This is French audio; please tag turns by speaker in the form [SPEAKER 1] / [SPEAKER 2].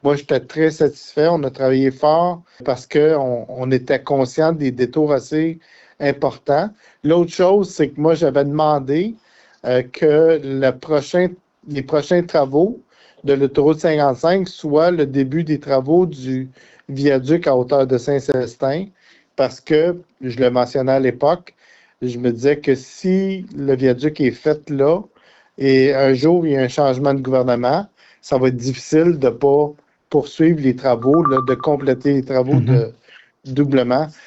[SPEAKER 1] Moi, j'étais très satisfait. On a travaillé fort parce qu'on était conscient des détours assez importants. L'autre chose, c'est que moi, j'avais demandé que les prochains travaux de l'autoroute 55 soient le début des travaux du viaduc à hauteur de Saint-Célestin parce que, je le mentionnais à l'époque, je me disais que si le viaduc est fait là et un jour il y a un changement de gouvernement, ça va être difficile de ne pas poursuivre les travaux, là, de compléter les travaux
[SPEAKER 2] Mhm.
[SPEAKER 1] de doublement.